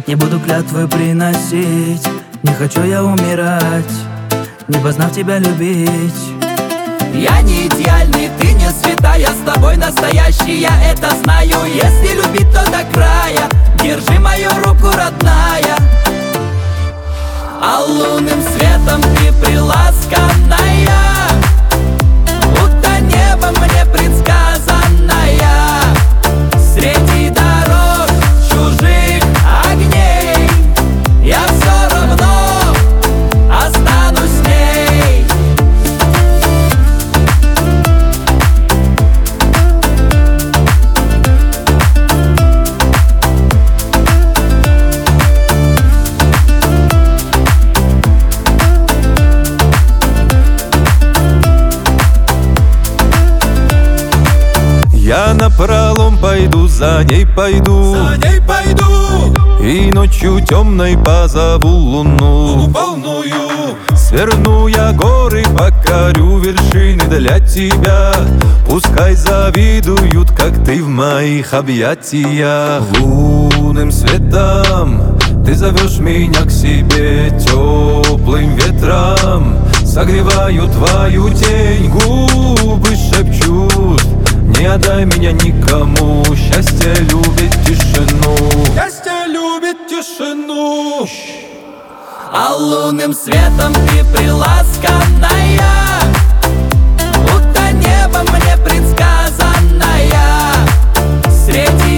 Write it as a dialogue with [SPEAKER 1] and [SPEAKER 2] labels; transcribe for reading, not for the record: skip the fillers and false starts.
[SPEAKER 1] Не буду клятвы приносить, не хочу я умирать, не познав тебя любить.
[SPEAKER 2] Я не идеальный, ты не святая, с тобой настоящий, я это знаю. Если любить, то до края, держи мою руку, родная. А лунным светом ты приласканная, будто небо мне предсказанная. Среди дорог чужих огней я все равно останусь с ней.
[SPEAKER 3] Я напролом пойду, за ней пойду, и ночью темной позову луну полную. Сверну я горы, покорю вершины для тебя. Пускай завидуют, как ты в моих объятиях. Лунным светом ты зовешь меня к себе, теплым ветром согреваю твою тень. Губы шепчут: не отдай меня никому. Счастье любит тишину. Счастье любит тишину.
[SPEAKER 2] А лунным светом ты приласканная, будто небо мне предсказанная. Среди